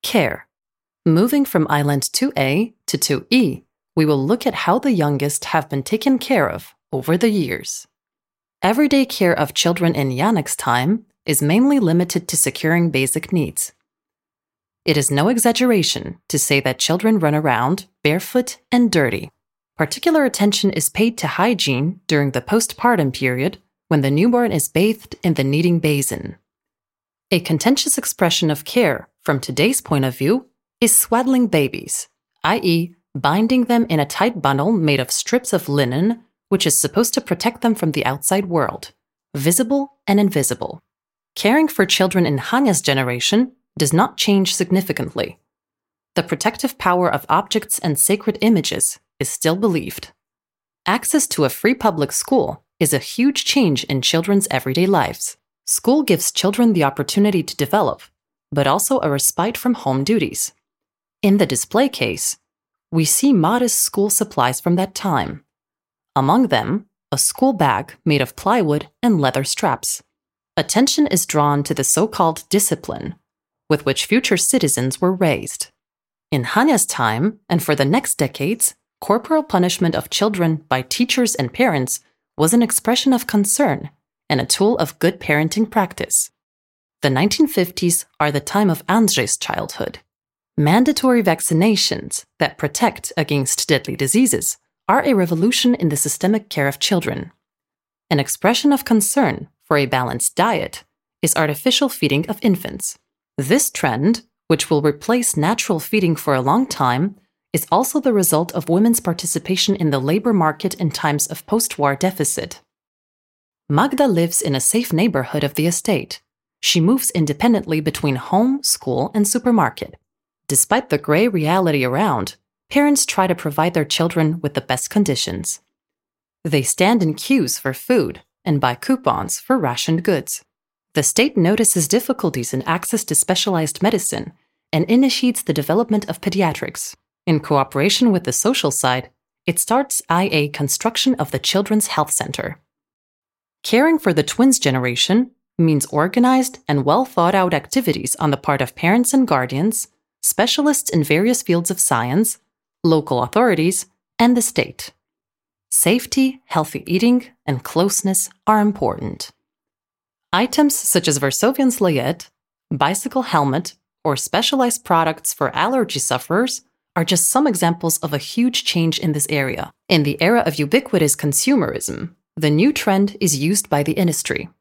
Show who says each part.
Speaker 1: Care. Moving from Island 2A to 2E, we will look at how the youngest have been taken care of over the years. Everyday care of children in Janek's time is mainly limited to securing basic needs. It is no exaggeration to say that children run around barefoot and dirty. Particular attention is paid to hygiene during the postpartum period when the newborn is bathed in the kneading basin. A contentious expression of care, from today's point of view, is swaddling babies, i.e., binding them in a tight bundle made of strips of linen, which is supposed to protect them from the outside world, visible and invisible. Caring for children in Hania's generation does not change significantly. The protective power of objects and sacred images is still believed. Access to a free public school is a huge change in children's everyday lives. School gives children the opportunity to develop, but also a respite from home duties. In the display case, we see modest school supplies from that time. Among them, a school bag made of plywood and leather straps. Attention is drawn to the so-called discipline, with which future citizens were raised. In Hania's time, and for the next decades, corporal punishment of children by teachers and parents was an expression of concern and a tool of good parenting practice. The 1950s are the time of Andrzej's childhood. Mandatory vaccinations that protect against deadly diseases are a revolution in the systemic care of children. An expression of concern for a balanced diet is artificial feeding of infants. This trend, which will replace natural feeding for a long time, is also the result of women's participation in the labor market in times of post-war deficit. Magda lives in a safe neighborhood of the estate. She moves independently between home, school, and supermarket. Despite the gray reality around, parents try to provide their children with the best conditions. They stand in queues for food and buy coupons for rationed goods. The state notices difficulties in access to specialized medicine and initiates the development of pediatrics. In cooperation with the social side, it starts IA construction of the Children's Health Center. Caring for the twins generation means organized and well-thought-out activities on the part of parents and guardians, specialists in various fields of science, local authorities, and the state. Safety, healthy eating, and closeness are important. Items such as Varsovian's layette, bicycle helmet, or specialized products for allergy sufferers are just some examples of a huge change in this area. In the era of ubiquitous consumerism, the new trend is used by the industry.